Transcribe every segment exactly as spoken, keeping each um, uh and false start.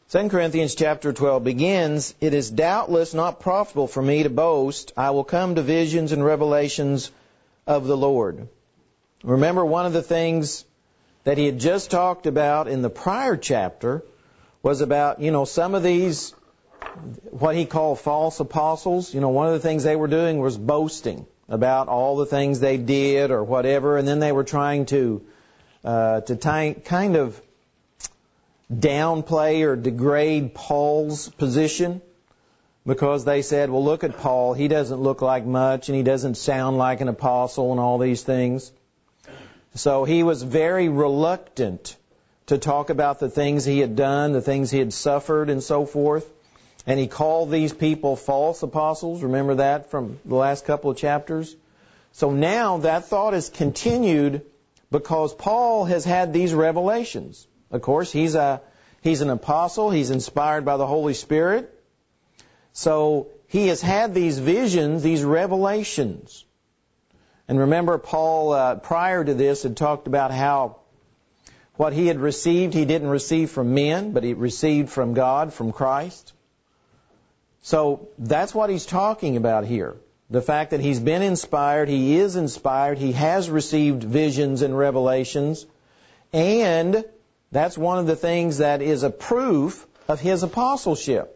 Second Corinthians chapter twelve begins, "It is doubtless not profitable for me to boast. I will come to visions and revelations of the Lord." Remember, one of the things that he had just talked about in the prior chapter was about, you know, some of these, what he called false apostles. You know, one of the things they were doing was boasting about all the things they did or whatever, and then they were trying to uh, to ty- kind of downplay or degrade Paul's position, because they said, well, look at Paul, he doesn't look like much and he doesn't sound like an apostle and all these things. So he was very reluctant to talk about the things he had done, the things he had suffered and so forth. And he called these people false apostles. Remember that from the last couple of chapters? So now that thought is continued because Paul has had these revelations. Of course, he's a he's an apostle. He's inspired by the Holy Spirit. So he has had these visions, these revelations. And remember, Paul, uh, prior to this, had talked about how what he had received, he didn't receive from men, but he received from God, from Christ. So that's what he's talking about here. The fact that he's been inspired, he is inspired, he has received visions and revelations, and that's one of the things that is a proof of his apostleship.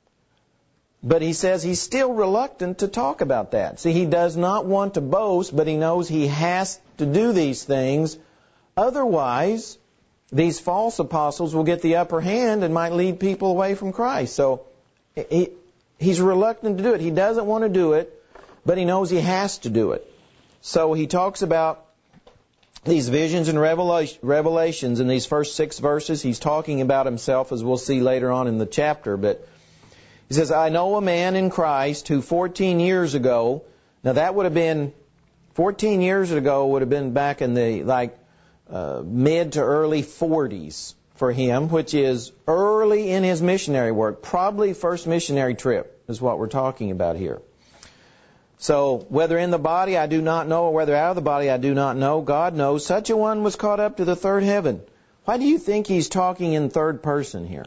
But he says he's still reluctant to talk about that. See, he does not want to boast, but he knows he has to do these things. Otherwise, these false apostles will get the upper hand and might lead people away from Christ. So he, he's reluctant to do it. He doesn't want to do it, but he knows he has to do it. So he talks about these visions and revelations in these first six verses. He's talking about himself, as we'll see later on in the chapter. But he says, "I know a man in Christ who fourteen years ago," now that would have been, fourteen years ago would have been back in the like uh, mid to early forties for him, which is early in his missionary work. Probably first missionary trip is what we're talking about here. So, whether in the body I do not know, or whether out of the body I do not know, God knows, such a one was caught up to the third heaven. Why do you think he's talking in third person here?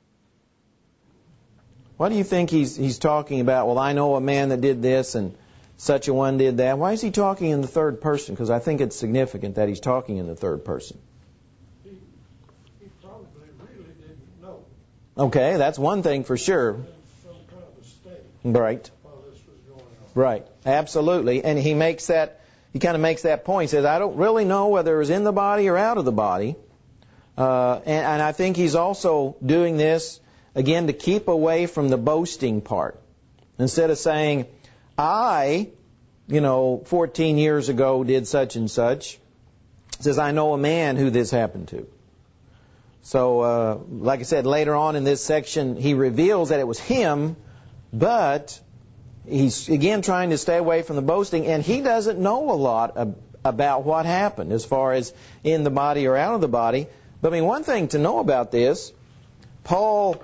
Why do you think he's he's talking about, well, I know a man that did this and such a one did that? Why is he talking in the third person? Because I think it's significant that he's talking in the third person. He, he probably really didn't know. Okay, that's one thing for sure. Some kind of a state. Right. While this was going on. Right, absolutely. And he makes that, he kind of makes that point. He says, I don't really know whether it was in the body or out of the body. Uh, and, and I think he's also doing this, again, to keep away from the boasting part. Instead of saying, I, you know, fourteen years ago did such and such, he says, I know a man who this happened to. So, uh, like I said, later on in this section, he reveals that it was him, but he's, again, trying to stay away from the boasting, and he doesn't know a lot ab- about what happened as far as in the body or out of the body. But, I mean, one thing to know about this, Paul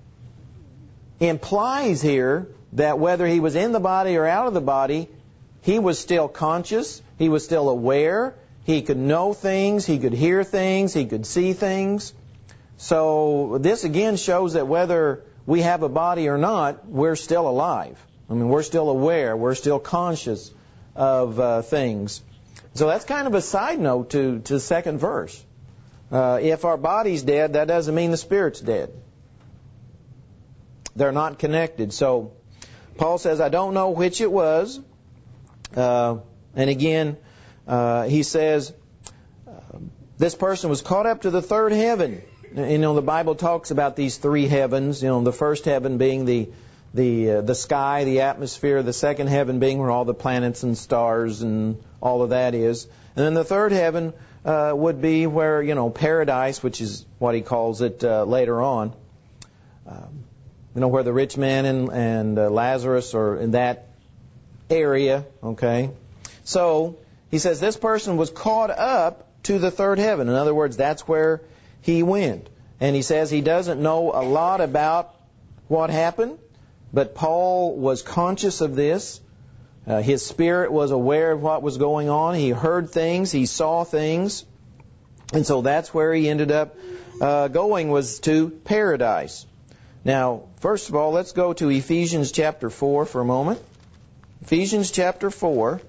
implies here that whether he was in the body or out of the body, he was still conscious, he was still aware, he could know things, he could hear things, he could see things. So this again shows that whether we have a body or not, we're still alive. I mean, we're still aware, we're still conscious of uh, things. So that's kind of a side note to, to the second verse. Uh, if our body's dead, that doesn't mean the spirit's dead. They're not connected. So Paul says, I don't know which it was. Uh, and again, uh, he says, uh, this person was caught up to the third heaven. You know, the Bible talks about these three heavens. You know, the first heaven being the the uh, the sky, the atmosphere. The second heaven being where all the planets and stars and all of that is. And then the third heaven uh, would be where, you know, paradise, which is what he calls it uh, later on. Um, you know, where the rich man and, and uh, Lazarus are in that area, okay? So, he says this person was caught up to the third heaven. In other words, that's where he went. And he says he doesn't know a lot about what happened, but Paul was conscious of this. Uh, his spirit was aware of what was going on. He heard things, he saw things. And so that's where he ended up uh, going was to paradise. Now, first of all, let's go to Ephesians chapter four for a moment. Ephesians chapter four.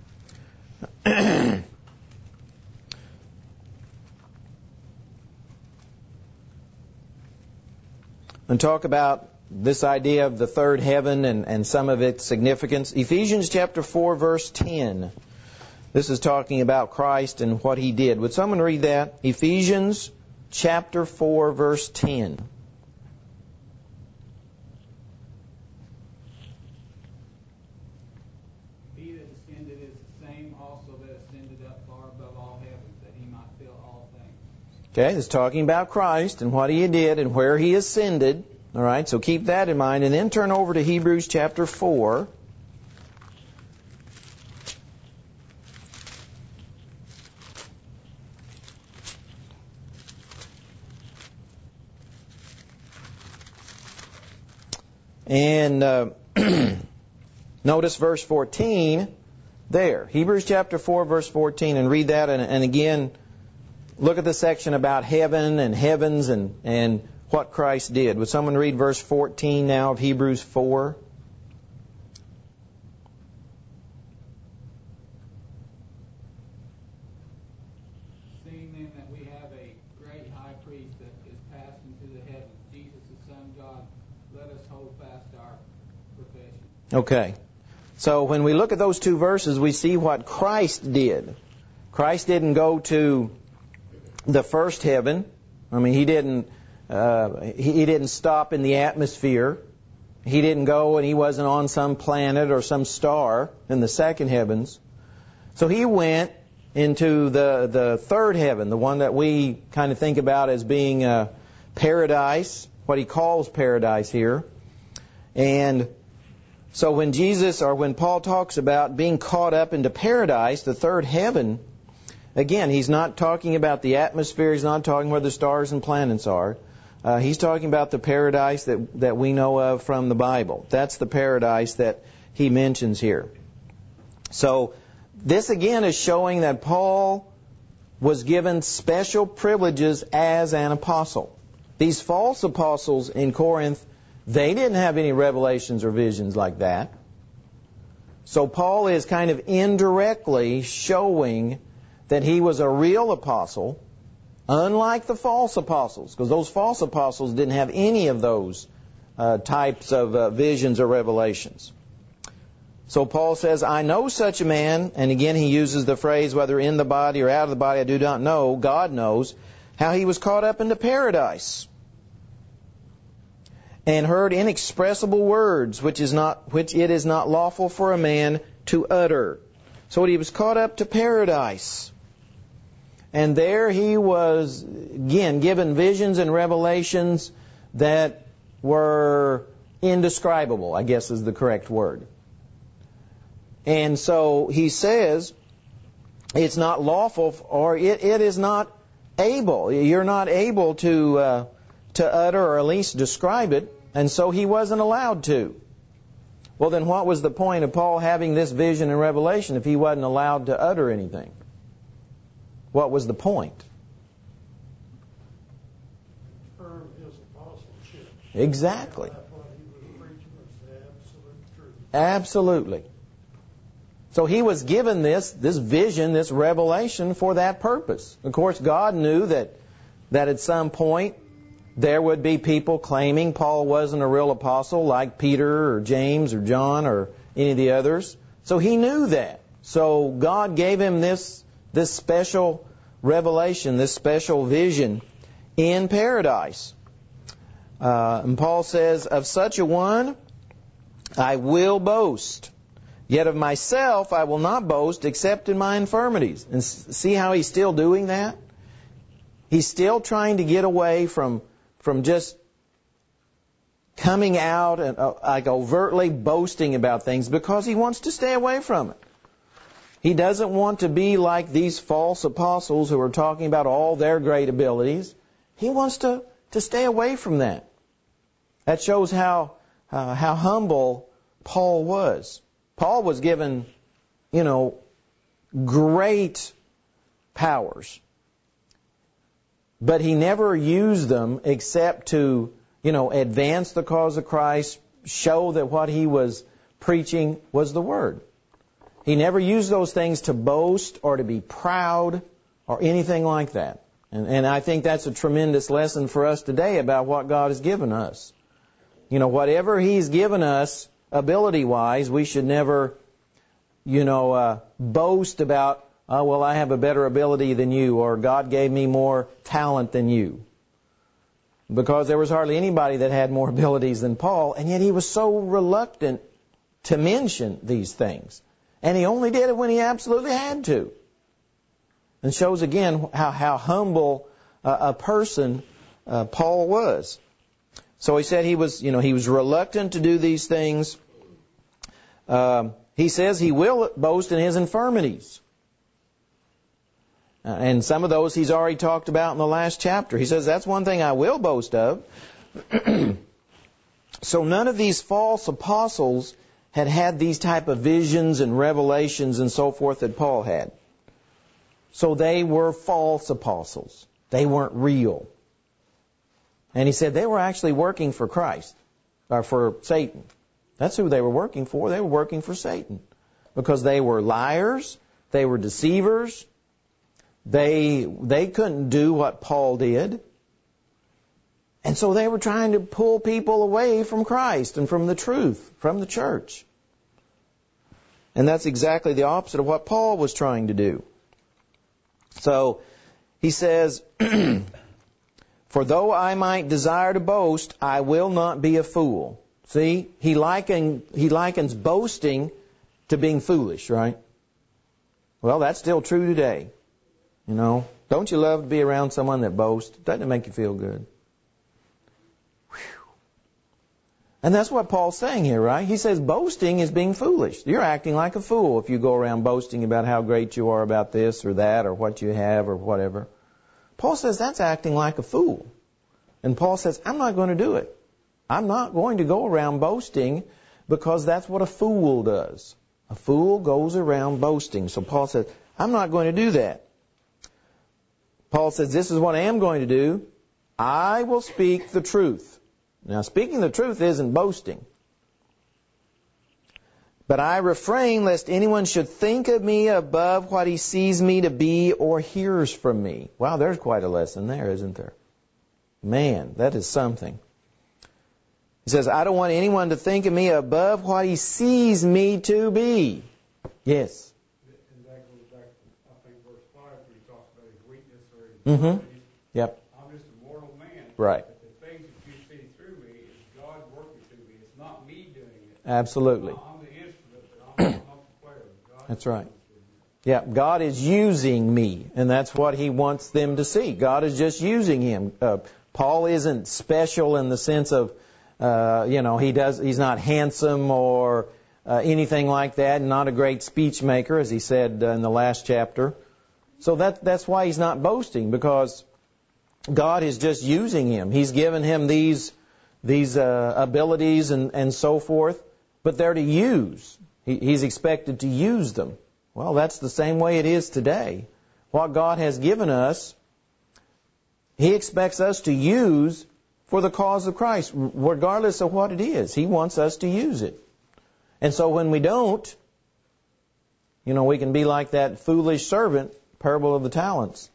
And talk about this idea of the third heaven and, and some of its significance. Ephesians chapter four, verse ten. This is talking about Christ and what He did. Would someone read that? Ephesians chapter four, verse ten. He that ascended is the same also that ascended up far above all heavens, that He might fill all things. Okay, this is talking about Christ and what He did and where He ascended. All right, so keep that in mind. And then turn over to Hebrews chapter four. And uh, notice verse fourteen there. Hebrews chapter four, verse fourteen, and read that. And, and again, look at the section about heaven and heavens and, and what Christ did. Would someone read verse fourteen now of Hebrews four? Seeing then that we have a great high priest that is passed into the heavens, Jesus the Son of God, let us hold fast our profession. Okay. So when we look at those two verses, we see what Christ did. Christ didn't go to the first heaven. I mean, He didn't uh, he, he didn't stop in the atmosphere. He didn't go and He wasn't on some planet or some star in the second heavens. So He went into the, the third heaven, the one that we kind of think about as being uh, paradise, what He calls paradise here. And so when Jesus, or when Paul talks about being caught up into paradise, the third heaven, again, he's not talking about the atmosphere, he's not talking where the stars and planets are. Uh, he's talking about the paradise that, that we know of from the Bible. That's the paradise that he mentions here. So this again is showing that Paul was given special privileges as an apostle. These false apostles in Corinth, they didn't have any revelations or visions like that. So Paul is kind of indirectly showing that he was a real apostle, unlike the false apostles, because those false apostles didn't have any of those uh, types of uh, visions or revelations. So Paul says, I know such a man, and again he uses the phrase, whether in the body or out of the body, I do not know, God knows, how he was caught up into paradise and heard inexpressible words, which is not, which it is not lawful for a man to utter. So he was caught up to paradise. And there he was, again, given visions and revelations that were indescribable, I guess is the correct word. And so he says, it's not lawful, or it, it is not able. You're not able to uh, to utter or at least describe it, and so he wasn't allowed to. Well, then what was the point of Paul having this vision and revelation if he wasn't allowed to utter anything? What was the point? Confirm his apostleship. Exactly. That what he was preaching was the absolute truth. Absolutely. So he was given this, this vision, this revelation for that purpose. Of course, God knew that, that at some point there would be people claiming Paul wasn't a real apostle like Peter or James or John or any of the others. So he knew that. So God gave him this, this special revelation, this special vision in paradise. Uh, and Paul says, of such a one I will boast. Yet of myself I will not boast except in my infirmities. And see how he's still doing that? He's still trying to get away from from just coming out and uh, like overtly boasting about things because he wants to stay away from it. He doesn't want to be like these false apostles who are talking about all their great abilities. He wants to, to stay away from that. That shows how uh, how humble Paul was. Paul was given, you know, great powers. but he never used them except to, you know, advance the cause of Christ, show that what he was preaching was the Word. He never used those things to boast or to be proud or anything like that. And, and I think that's a tremendous lesson for us today about what God has given us. You know, whatever He's given us ability-wise, we should never, you know, uh, boast about, oh, well, I have a better ability than you, or God gave me more talent than you. Because there was hardly anybody that had more abilities than Paul, and yet he was so reluctant to mention these things. And he only did it when he absolutely had to. And shows again how, how humble uh, a person uh, Paul was. So he said he was, you know, he was reluctant to do these things. Um, he says he will boast in his infirmities. Uh, and some of those he's already talked about in the last chapter. He says, that's one thing I will boast of. So none of these false apostles had had these type of visions and revelations and so forth that Paul had. So they were false apostles. They weren't real. And he said they were actually working for Christ, or for Satan. That's who they were working for. They were working for Satan. Because they were liars, they were deceivers, they they couldn't do what Paul did. And so they were trying to pull people away from Christ and from the truth, from the church. And that's exactly the opposite of what Paul was trying to do. So he says, for though I might desire to boast, I will not be a fool. See, he liken, he likens boasting to being foolish, right? Well, that's still true today. You know, don't you love to be around someone that boasts? Doesn't it make you feel good? Whew. And that's what Paul's saying here, right? He says boasting is being foolish. You're acting like a fool if you go around boasting about how great you are about this or that or what you have or whatever. Paul says that's acting like a fool. And Paul says, I'm not going to do it. I'm not going to go around boasting because that's what a fool does. A fool goes around boasting. So Paul says, I'm not going to do that. Paul says, this is what I am going to do. I will speak the truth. Now, speaking the truth isn't boasting. But I refrain lest anyone should think of me above what he sees me to be or hears from me. Wow, there's quite a lesson there, isn't there? Man, that is something. He says, I don't want anyone to think of me above what he sees me to be. Yes. And that goes back to, I think, verse five, where he talks about his weakness or his Mm-hmm. Yep. I'm just a mortal man. Right. But the things that you see through me is God working through me. It's not me doing it. Absolutely. I'm the instrument, but I'm not the player. God That's right. Yeah, God is using me, and that's what He wants them to see. God is just using him. Uh, Paul isn't special in the sense of, uh, you know, he does. He's not handsome or uh, anything like that, and not a great speech maker, as he said uh, in the last chapter. So that that's why he's not boasting, because God is just using him. He's given him these these uh, abilities and, and so forth, but they're to use. He, he's expected to use them. Well, that's the same way it is today. What God has given us, He expects us to use for the cause of Christ, regardless of what it is. He wants us to use it. And so when we don't, you know, we can be like that foolish servant, parable of the talents.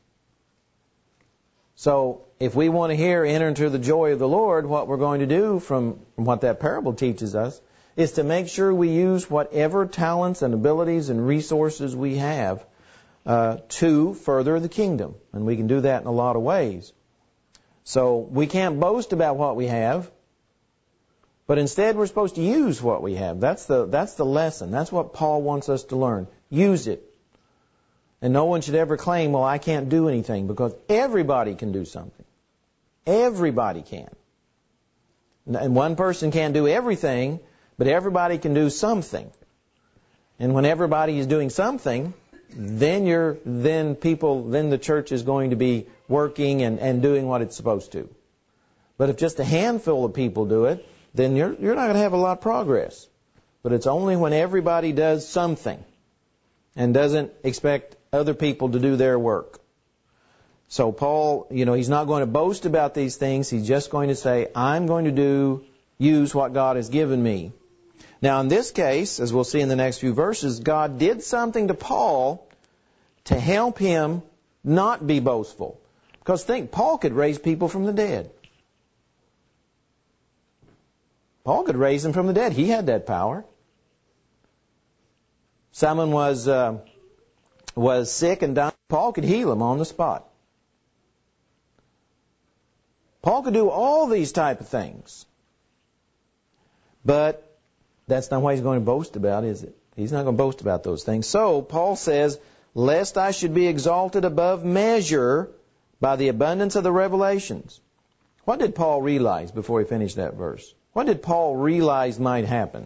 So if we want to hear, enter into the joy of the Lord, what we're going to do from, from what that parable teaches us is to make sure we use whatever talents and abilities and resources we have uh, to further the kingdom. And we can do that in a lot of ways. So we can't boast about what we have, but instead we're supposed to use what we have. That's the that's the lesson. That's what Paul wants us to learn. Use it. And no one should ever claim, well, I can't do anything, because everybody can do something. Everybody can. And one person can't do everything, but everybody can do something. And when everybody is doing something, then you're then people then the church is going to be working and, and doing what it's supposed to. But if just a handful of people do it, then you're you're not going to have a lot of progress. But it's only when everybody does something and doesn't expect other people to do their work. So Paul, you know, he's not going to boast about these things. He's just going to say, I'm going to do, use what God has given me. Now, in this case, as we'll see in the next few verses, God did something to Paul to help him not be boastful. Because think, Paul could raise people from the dead. Paul could raise them from the dead. He had that power. Someone was uh, was sick and dying. Paul could heal them on the spot. Paul could do all these type of things. But that's not what he's going to boast about, is it? He's not going to boast about those things. So Paul says, lest I should be exalted above measure by the abundance of the revelations. What did Paul realize before he finished that verse? What did Paul realize might happen?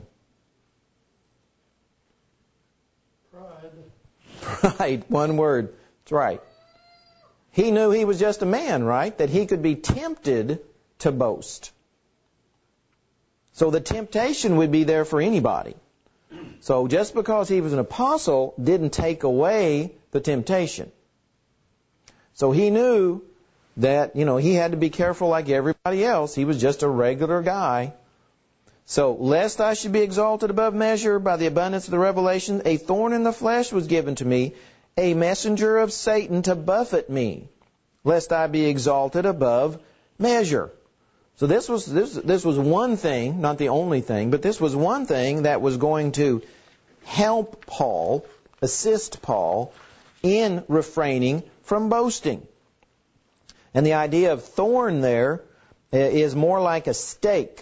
Pride. Pride, one word. That's right. He knew he was just a man, right? That he could be tempted to boast. So the temptation would be there for anybody. So just because he was an apostle didn't take away the temptation. So he knew that, you know, he had to be careful like everybody else. He was just a regular guy. So, lest I should be exalted above measure by the abundance of the revelation, a thorn in the flesh was given to me, a messenger of Satan to buffet me, lest I be exalted above measure. So this was this this was one thing, not the only thing, but this was one thing that was going to help Paul, assist Paul in refraining from boasting. And the idea of thorn there is more like a stake.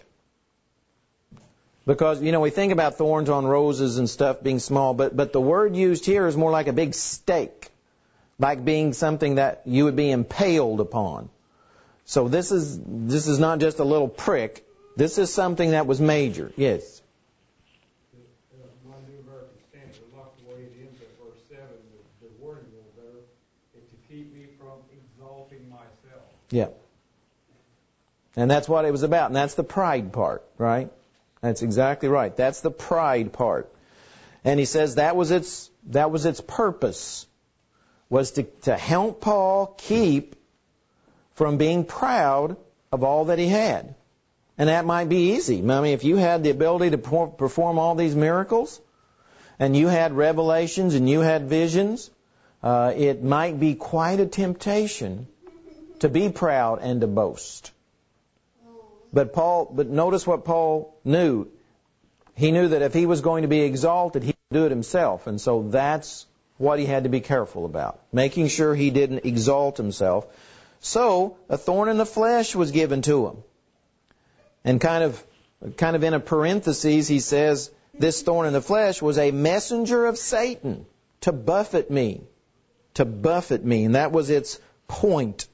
Because, you know, we think about thorns on roses and stuff being small, but, but the word used here is more like a big stake, like being something that you would be impaled upon. So this is this is not just a little prick. This is something that was major. Yes? Uh, my New American Standard, I like the way it ends at verse seven, the, the wording a little better, is to keep me from exalting myself. Yeah. And that's what it was about, and that's the pride part, right? That's exactly right. That's the pride part. And he says that was its that was its purpose, was to, to help Paul keep from being proud of all that he had. And that might be easy. I mean, if you had the ability to perform all these miracles, and you had revelations and you had visions, uh, it might be quite a temptation to be proud and to boast. But Paul, but notice what Paul knew. He knew that if he was going to be exalted, he would do it himself. And so that's what he had to be careful about, making sure he didn't exalt himself. So a thorn in the flesh was given to him. And kind of, kind of in a parenthesis, he says, this thorn in the flesh was a messenger of Satan to buffet me, to buffet me. And that was its point.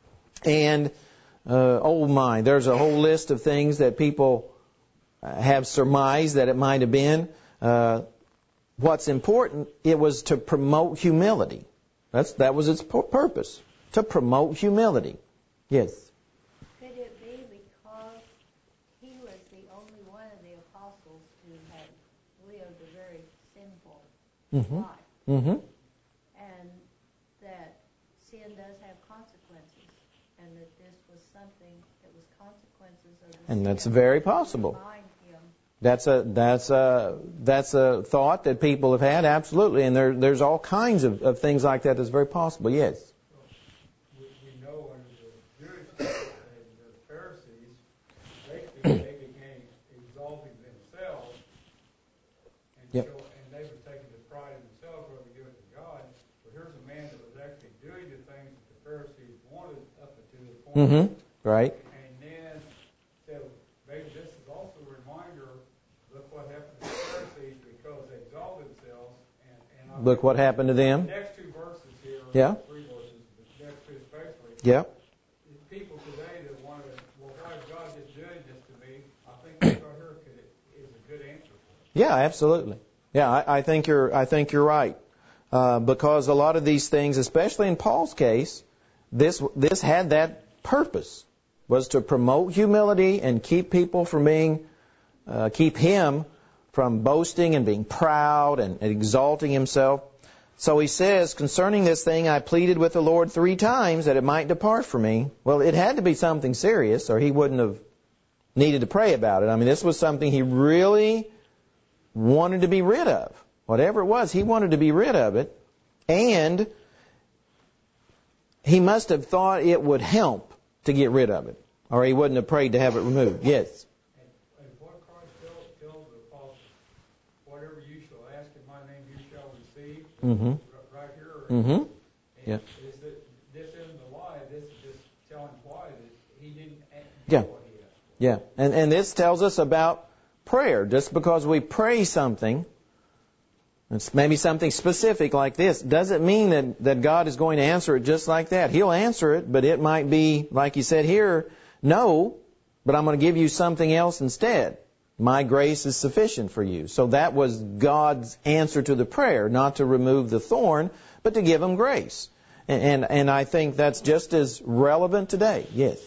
And Uh, oh my, there's a whole list of things that people have surmised that it might have been. Uh, what's important, it was to promote humility. That's that was its purpose, to promote humility. Yes? Could it be because he was the only one of the apostles who had lived a very sinful Mm-hmm. life, Mm-hmm. and that sin does have consequences, and that this was something that was consequences of the And sin that's very possible. to remind him. That's a that's a that's a thought that people have had, absolutely, and there there's all kinds of, of things like that that's very possible. Yes. We, we know under the Jewish and the Pharisees, basically they began exalting themselves, and, Yep. show, and they were taking the pride in themselves rather than giving it to God. But here's a man that was actually doing the things that the Pharisees wanted up to the point. Mm-hmm. Right. And then said, maybe this is also a reminder, look what happened to the Pharisees because they exalted themselves. And, and I Look what happened to the them. next two verses here, Yeah. three verses, but the next two especially, Yeah. people today that want to, well, why is God just doing this to me? I think this right here could, is a good answer for it. Yeah, absolutely. Yeah, I, I think you're I think you're right. Uh, because a lot of these things, especially in Paul's case, this this had that purpose, was to promote humility and keep people from being, uh, keep him from boasting and being proud and, and exalting himself. So he says, concerning this thing, I pleaded with the Lord three times that it might depart from me. Well, it had to be something serious, or he wouldn't have needed to pray about it. I mean, this was something he really wanted to be rid of. Whatever it was, he wanted to be rid of it. And he must have thought it would help to get rid of it, or he wouldn't have prayed to have it removed. Yes? And, and what Christ told, told the apostles, whatever you shall ask in my name, you shall receive. Mm-hmm. Right here. Mm-hmm. Yeah. Is that this isn't a lie? This is just telling why that he didn't ask Yeah. what he asked for. Yeah. And and this tells us about prayer. Just because we pray something, it's maybe something specific like this, doesn't mean that, that God is going to answer it just like that. He'll answer it, but it might be, like he said here, no, but I'm going to give you something else instead. My grace is sufficient for you. So that was God's answer to the prayer, not to remove the thorn, but to give him grace. And and, and I think that's just as relevant today. Yes?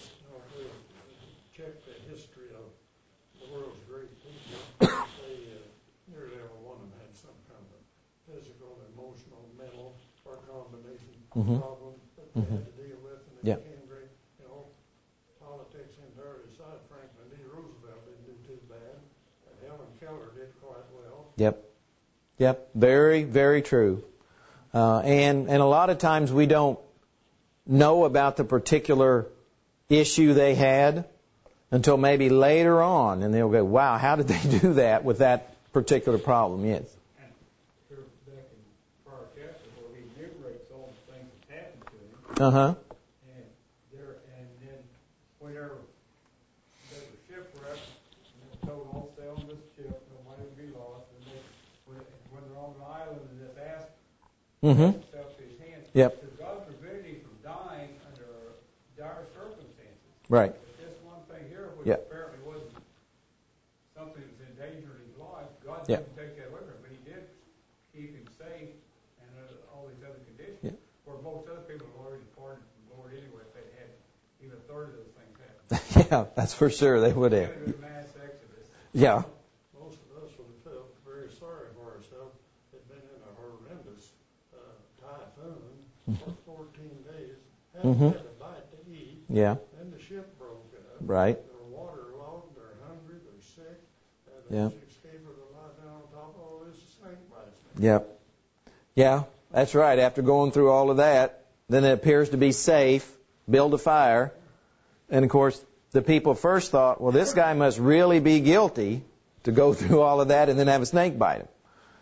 Check the history of the world's great people. They, uh, nearly every one of them had some kind of physical, emotional, mental, or combination Mm-hmm. problem that they Mm-hmm. had to deal with, and they Yeah. became great. You know, politics in their side. Franklin D. Roosevelt didn't do too bad, and Helen Keller did quite well. Yep. Yep. Very, very true. Uh, and, and a lot of times we don't know about the particular issue they had until maybe later on. And they'll go, wow, how did they do that with that particular problem? Yes. And here back in prior chapter where he enumerates all the things that happened to him, Uh-huh. and there, and then whenever they were shipwrecked, and they told all sail on this ship, nobody would be lost, and they, when, when they're on an island and just asked Mm-hmm. himself to his hands, Yep. because God prevented him from dying under dire circumstances. Right. But this one thing here, which Yep. apparently wasn't something that was endangering his life, God Yep. didn't take that away from him, but he did keep him safe and uh, all these other conditions. Yep. Where most other people have already departed from the Lord anyway if they had even a third of those things happen. Yeah, that's for sure. They would It have. would have been a mass exodus. Yeah. Most of us would have felt very sorry for ourselves. Had been in a horrendous uh, typhoon for fourteen days. Hadn't Mhm. had a bite to eat. Yeah. Then the ship broke up. Right. They're waterlogged. They're hungry. They're sick. And Yeah. they escape with a lie down on top of all this snake bites. Yep. Yeah, that's right. After going through all of that, then it appears to be safe, build a fire. And of course, the people first thought, well, this guy must really be guilty to go through all of that and then have a snake bite him.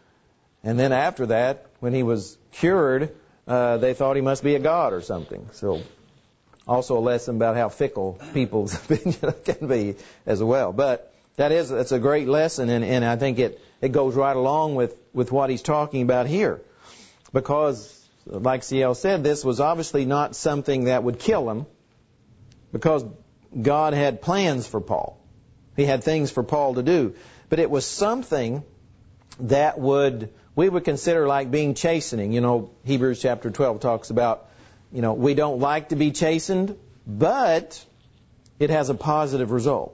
And then after that, when he was cured, uh, they thought he must be a god or something. So also a lesson about how fickle people's opinion can be as well. But that is, that's a great lesson, and, and I think it, it goes right along with, with what he's talking about here. Because, like C L said, this was obviously not something that would kill him, because God had plans for Paul. He had things for Paul to do. But it was something that would, we would consider like being chastening. You know, Hebrews chapter twelve talks about, you know, we don't like to be chastened, but it has a positive result.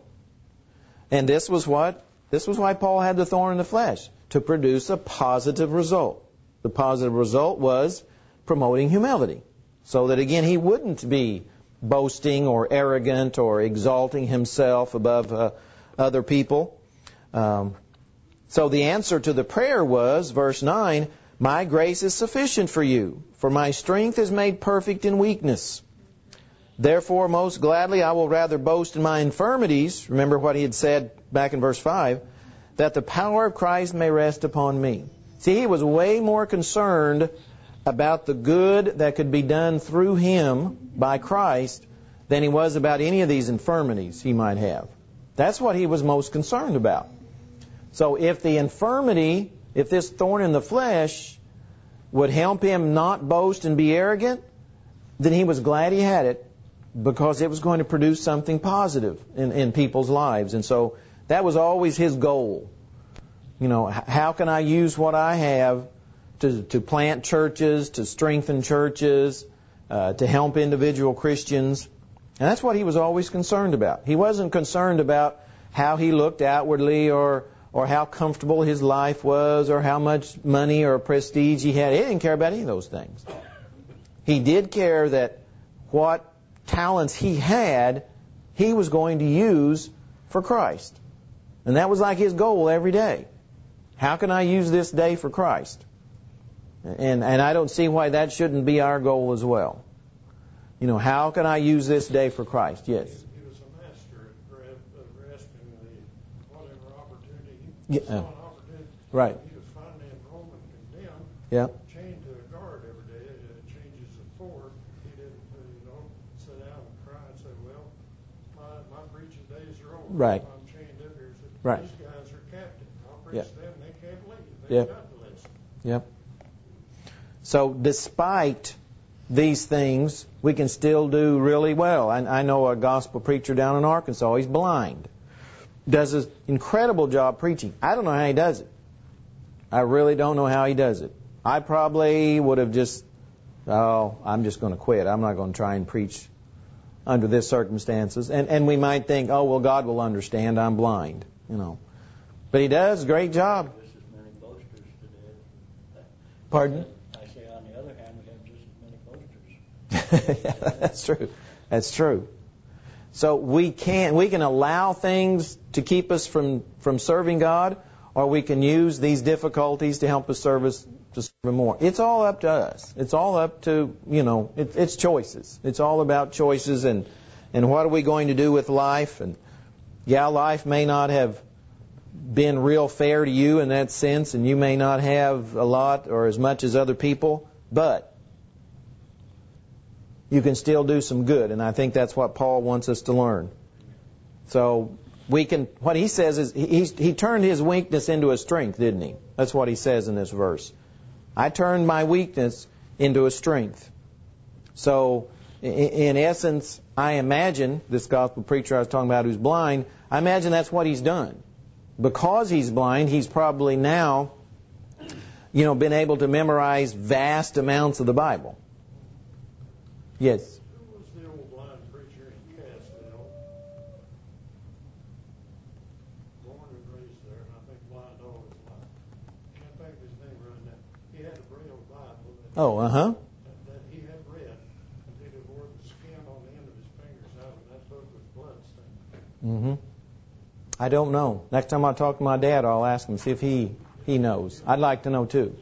And this was what? This was why Paul had the thorn in the flesh, to produce a positive result. The positive result was promoting humility, so that again he wouldn't be boasting or arrogant or exalting himself above uh, other people. Um, so the answer to the prayer was, verse nine, my grace is sufficient for you, for my strength is made perfect in weakness. Therefore, most gladly I will rather boast in my infirmities, remember what he had said back in verse five, that the power of Christ may rest upon me. See, he was way more concerned about the good that could be done through him by Christ than he was about any of these infirmities he might have. That's what he was most concerned about. So if the infirmity, if this thorn in the flesh would help him not boast and be arrogant, then he was glad he had it, because it was going to produce something positive in, in people's lives. And so that was always his goal. You know, how can I use what I have to, to plant churches, to strengthen churches, uh, to help individual Christians? And that's what he was always concerned about. He wasn't concerned about how he looked outwardly or or how comfortable his life was, or how much money or prestige he had. He didn't care about any of those things. He did care that what talents he had, he was going to use for Christ. And that was like his goal every day. How can I use this day for Christ? And and I don't see why that shouldn't be our goal as well. You know, how can I use this day for Christ? Yes. He was a master at gra- uh, grasping the whatever opportunity. Yeah. He saw an opportunity. Right. He was finally in Rome and condemned. Yeah. Chained to a guard every day. It changes of four. He didn't, uh, you know, sit down and cry and say, "Well, my my preaching days are over. Right. I'm chained up here." So Right. These guys are captive. I'll preach Yeah. to them. They can't leave. They've Yeah. got to listen. Yep. So despite these things, we can still do really well. I, I know a gospel preacher down in Arkansas. He's blind. Does an incredible job preaching. I don't know how he does it. I really don't know how he does it. I probably would have just, oh, I'm just going to quit. I'm not going to try and preach under this circumstances. And and we might think, oh, well, God will understand. I'm blind, you know. But he does a great job. Just as many boasters today. Pardon? I say, on the other hand, we have just as many boasters. Yeah, that's true. That's true. So we can we can allow things to keep us from, from serving God, or we can use these difficulties to help us serve us to serve Him more. It's all up to us. It's all up to, you know, it, it's choices. It's all about choices and and what are we going to do with life. And yeah, life may not have been real fair to you in that sense, and you may not have a lot or as much as other people, but you can still do some good, and I think that's what Paul wants us to learn. So we can. What he says is he he turned his weakness into a strength, didn't he? That's what he says in this verse. I turned my weakness into a strength. So in essence, I imagine this gospel preacher I was talking about who's blind, I imagine that's what he's done. Because he's blind, he's probably now, you know, been able to memorize vast amounts of the Bible. Yes. Who was the old blind preacher in Cassville? Born and raised there, and I think blind all his life. Can't think of his name right now. He had a Braille Bible that, Oh, uh-huh. that, that he had read until he wore the skin on the end of his fingers out, and that book was bloodstained. Mm-hmm. I don't know. Next time I talk to my dad, I'll ask him, see if he, he knows. I'd like to know, too.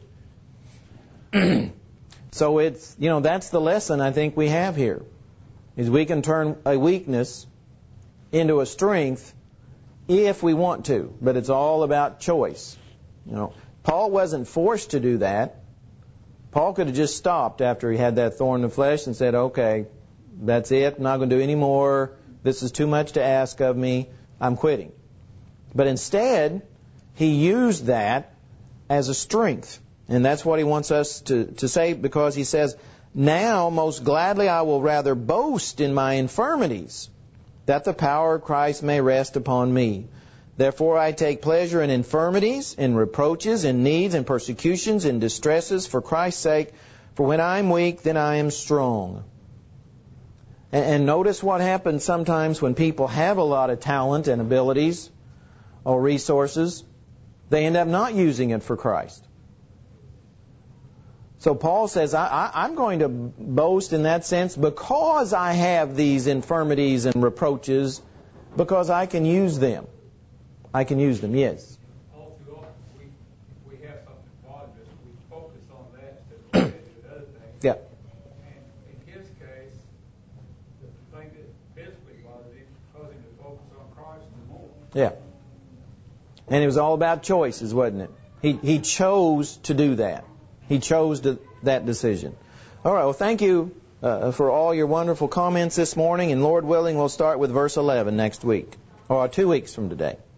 So it's, you know, that's the lesson I think we have here, is we can turn a weakness into a strength if we want to, but it's all about choice. You know, Paul wasn't forced to do that. Paul could have just stopped after he had that thorn in the flesh and said, okay, that's it, I'm not going to do any more, this is too much to ask of me, I'm quitting. But instead, he used that as a strength. And that's what he wants us to, to say, because he says, now most gladly I will rather boast in my infirmities, that the power of Christ may rest upon me. Therefore I take pleasure in infirmities, in reproaches, in needs, in persecutions, in distresses, for Christ's sake. For when I am weak, then I am strong. And, and notice what happens sometimes when people have a lot of talent and abilities or resources. They end up not using it for Christ. So Paul says, I, I, I'm going to boast in that sense because I have these infirmities and reproaches, because I can use them. I can use them, yes. All too often, we, if we have something that bothers us, we focus on that instead of looking at other things. Yeah. And in his case, the thing that physically bothers him caused him to focus on Christ the more. Yeah. And it was all about choices, wasn't it? He he chose to do that. He chose to, that decision. All right, well, thank you uh, for all your wonderful comments this morning. And Lord willing, we'll start with verse eleven next week, or two weeks from today.